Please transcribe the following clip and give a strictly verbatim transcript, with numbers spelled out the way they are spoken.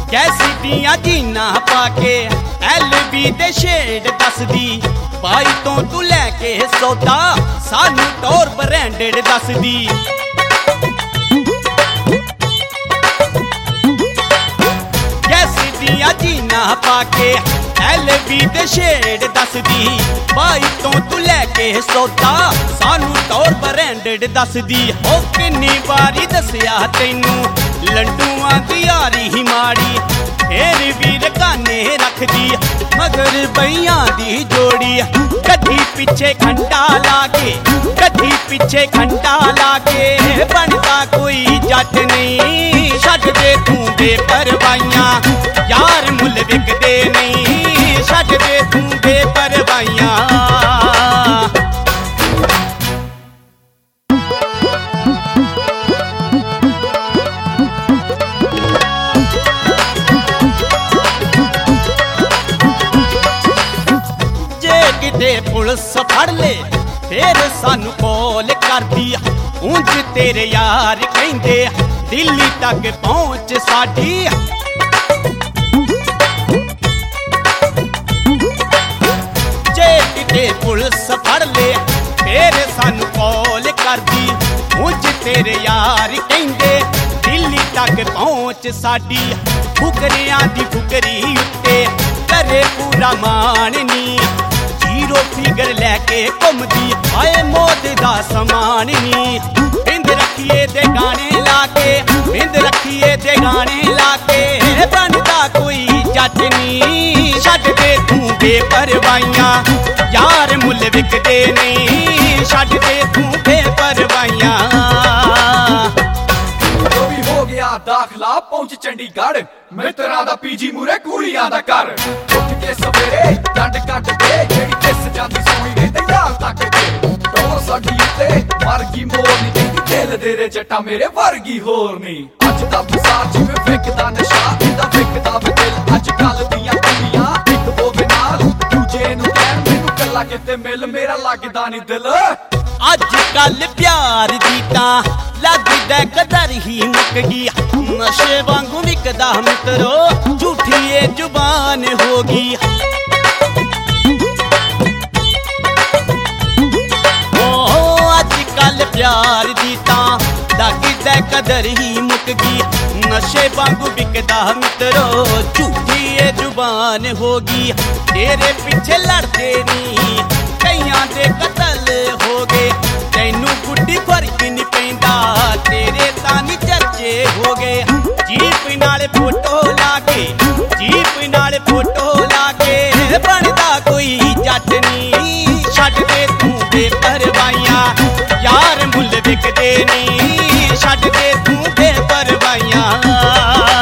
कैसी दियां जीना पाके एल बी दे शेड दसदी बाई तो तू लैके सौदा सानू टोर ब्रांडेड दसदी कैसी दियां जीना पाके एल बी दे शेड दसदी बाई तो तू लैके सौदा सानू टोर ब्रांडेड दसदी ओ किन्नी बारी दसिया तैनू लड्डूआं दी यारी ही माड़ी फिर भी रकाने रखदी मगर बइयां दी जोड़ी कदी पिछे खंडा लाके कदी पिछे खंडा लाके बनता कोई जट नहीं छड्ड दे तू बेपरवाइयां यार मुल विकदे नहीं छड्ड दे तू बेपरवाइयां पुलिस फड़ ले फिर सानू कॉल कर दिया ऊंच तेरे यार कहंदे दिल्ली तक पहुंच साडी जे किते पुलिस फड़ ले फिर सानू कॉल कर दी ऊंच तेरे यार कहंदे दिल्ली तक पहुंच साडी फुकरियां दी फुकरी उत्ते करे पूरा माननी जीरो फिगर लैके घुमदी आए मौत दा समान नी बिंद रखिए दे गाने लाके बिंद रखिए दे गाने लाके बनदा कोई जट नी छड्ड दे तू बेपरवाइयां यार मुल विकदे नहीं छड्ड दे तू बेपरवाइयां दाखला पहुंच चंडीगढ़ मित्रा दा पीजी मूरे कुड़ियां दा घर उठ के सवेरे डंड कट दे जेड़ी किस जांदी सोई वे ते यार तक दे टोर साडी उत्ते मरगी मोर नी कहंदी दिल दे रे जट्टा मेरे वर्गी होर नी अज दा बसार जिवें विकदा नशा इंदा विकदा वे दिल अज कल दियां कुड़ियां इक होवे नाल दूजे नू कहन मैनू कल्ला किते मिल मेरा लगदा नी दिल अज कल प्यार दी तां लगदा कदर ही मुक गई नशे वांगू विकदा मित्रो झूठी ये जुबान होगी ओ अज कल प्यार दी तां लगदा कदर ही मुक गई नशे वांगू विकदा मित्रो झूठी ये जुबान होगी तेरे पीछे लड़दे नी कईयां दे कतल हो गए तैनू गुड्डी फर्क नहीं पैंदा तेरे तानी चर्चे हो गए जीप नाल फोटो लाके जीप नाल फोटो लाके बनदा कोई जट नी छड्ड दे तू बेपरवाइयां यार मुल विकदे नहीं छड्ड दे तू बेपरवाइयां